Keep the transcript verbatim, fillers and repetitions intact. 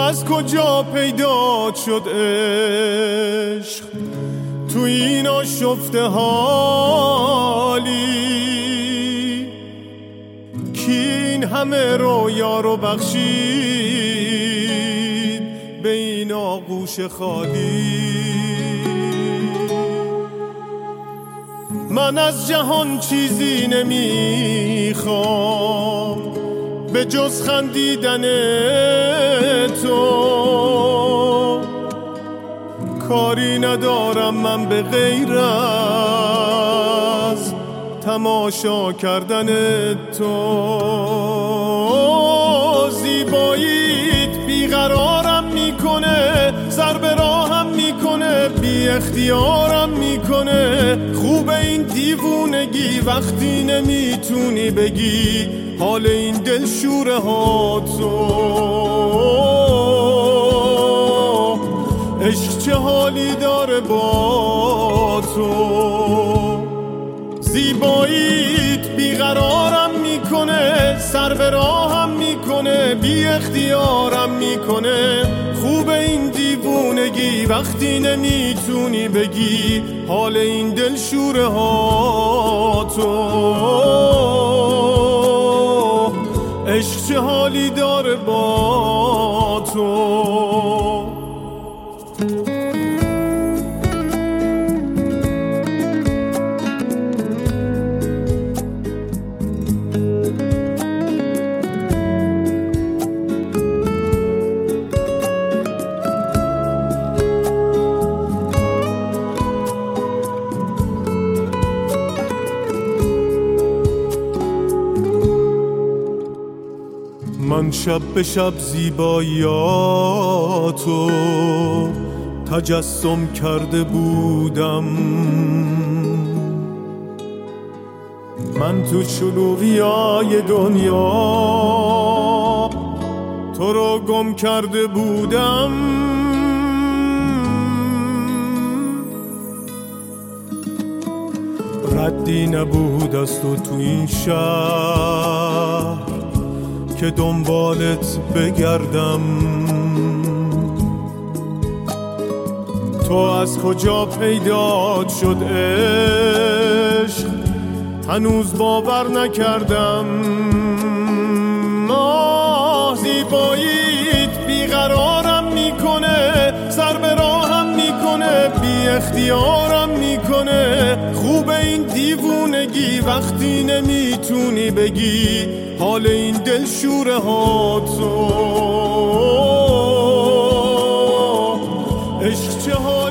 از کجا پیدا شد عشق تو این آشفته حالی کی این همه رویا رو بخشید به این آغوش خالی. من از جهان چیزی نمیخوام به جز خندیدن تو، کاری ندارم من به غیر از تماشا کردن تو. زیباییت بیقرارم میکنه، سر به راهم میکنه، بی اختیارم میکنه. خوب این دیوونگی وقتی نمیتونی بگی حال این دلشوره ها تو. عشق چه حالی داره با تو. زیباییت بیقرارم میکنه، سر به راهم میکنه، بی اختیارم میکنه. خوب این دیوونگی وقتی نمیتونی بگی حال این دلشوره ها تو. عشق چه حالی داره با تو. من شب به شب زیباییاتو تجسم کرده بودم، من تو شلوغیای دنیا تو رو گم کرده بودم. ردی نبود از تو تو این شهر که دنبالت بگردم. تو از کجا پیدا شد عشق هنوز باور نکردم. آه زیباییت بیقرارم میکنه، سر به راهم میکنه، بی اختیارم میکنه. خوب این دیوونگی وقتی نمیتونی بگی حال این دلشوره ها تو. عشق چه حال